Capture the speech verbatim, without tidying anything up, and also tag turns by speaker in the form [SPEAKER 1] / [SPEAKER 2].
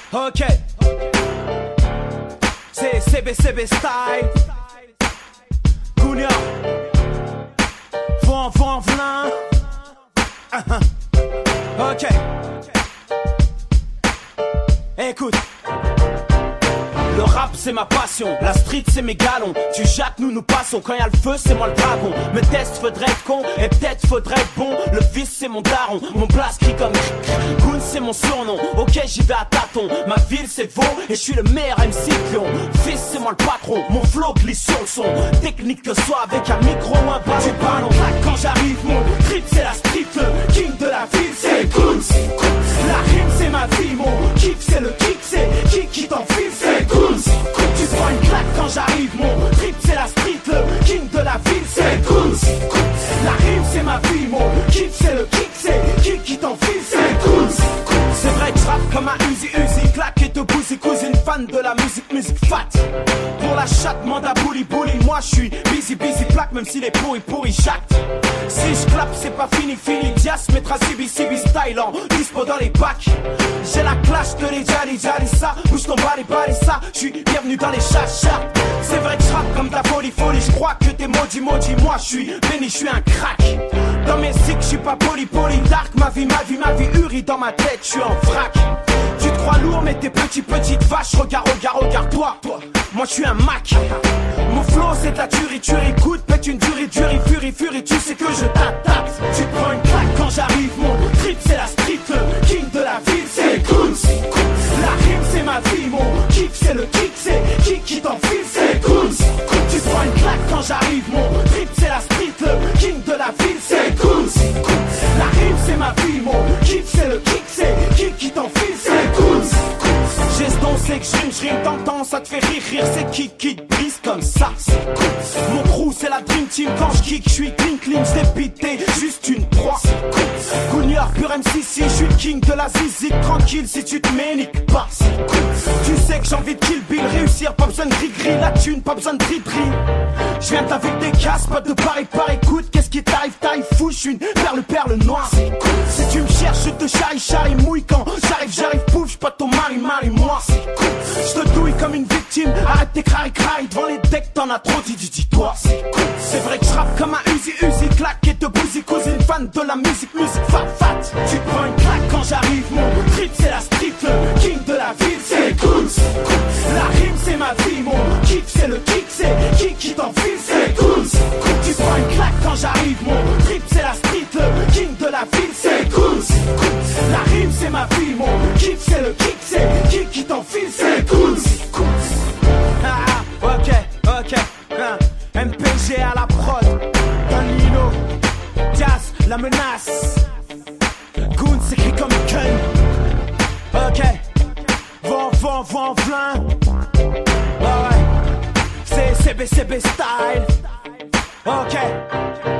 [SPEAKER 1] Ok. C'est C B C B style. Kounia. Vent, vent, vlin. Uh-huh. Ok. Écoute. Le rap c'est ma passion, la street c'est mes galons. Tu jattes, nous nous passons, quand y'a le feu c'est moi le dragon. Me test faudrait être con, et peut-être faudrait être bon. Le fils c'est mon daron, mon blast crie comme Goon c'est mon surnom, ok j'y vais à tâtons. Ma ville c'est Vaud, et je suis le meilleur M C de Lyon. Fils c'est moi le patron, mon flow glisse sur le son. Technique que ce soit avec un micro ou un bas. J'ai pas non quand j'arrive, mon trip c'est la street. Le king de la ville c'est Goon. La rime c'est ma vie, mon kiff c'est le kick. C'est qui qui t'enfile, c'est Goon. Tu prends une claque quand j'arrive, mon trip c'est la street, le king de la ville c'est Goon. La rime c'est ma vie, mon kiff c'est le kick, c'est qui qui t'enfile, c'est Goon. C'est vrai que je rappe comme un Uzi Uzi, claque et te bousille cousine, fan de la musique, musique fat. Pour la chatte, manda bouli bouli, moi je suis busy busy plaque, même si les pourris pourris jactent. Si je clappe c'est pas fini fini, Dias mettra C B C B style en dispo dans les bacs. J'ai la clash de les jali jali ça, bouge ton bali bali ça, je suis bienvenu dans les chachas. C'est vrai que je rappe comme ta folie folie, je crois que t'es maudit maudit, moi je suis béni, je suis un crack. Dans mes cycles je suis pas poli poli, dark, ma vie ma vie ma vie uri dans ma tête, je suis en vrac. Tu te crois lourd mais t'es petit petite vache, regarde regarde regarde toi, toi. Moi je suis un Mac. Mon flow c'est de la tuerie, tu écoutes, pète une durie, durie, furie, furie, tu sais que je t'attaque. Tu te prends une claque quand j'arrive, mon trip c'est la street, le king de la ville c'est Goon. La rime c'est ma vie, mon kiff c'est le kick, c'est qui qui t'enfile, c'est Goon. Tu te prends une claque quand j'arrive, mon trip c'est la street, le king de la ville c'est Goon. La rime c'est ma vie, mon kiff c'est le kick, c'est qui qui t'enfile, c'est Goon. J'ai ce don, c'est que je rime, je rime, t'entends, ça te fait rire, rire, c'est qui qui te brise comme ça, c'est cool. Mon crew, c'est la dream team, quand je kick, je suis clean, clean, j't'ai pité, juste une proie, c'est cool. Gouniard, pur M C C, je suis le king de la zizi, tranquille, si tu te mets, nique pas, c'est cool. Tu sais que j'ai envie de kill Bill, réussir, pas besoin de gris-gris, la thune, pas besoin de dri-dri. Je viens avec des casses, pas de pareil, par écoute, qu'est-ce qui t'arrive, t'arrive fou, je suis une perle, perle noire, c'est cool. Si tu me cherches, je te charrie, charrie, mouille, quand j'arrive, j'arrive, pouf, j'suis pas ton mari, mari, moi. Je te douille comme une victime, arrête tes crailles crailles devant les decks, t'en as trop dit, dis, dis-toi. C'est vrai que je rappe comme un Uzi Uzi, claque et te bousille, cousine, fan de la musique, musique fat fat. Tu te prends une claque quand j'arrive, mon trip c'est la street, le king de la ville c'est Goon. La rime c'est ma vie, mon kick c'est le kick, c'est qui qui t'enfile, c'est Goon. Tu te prends une claque quand j'arrive, mon trip c'est la street, le king de la ville c'est Goon. La rime c'est ma vie, mon kick c'est le kick, c'est qui qui t'enfile, c'est Goon. Ah, ok, ok, hein. M P G à la prod, Danilo, Diaz, la menace. Goon s'écrit comme une gun. Ok, vent, vent, vent, vlin. Ah ouais, c'est C B C B style. Ok.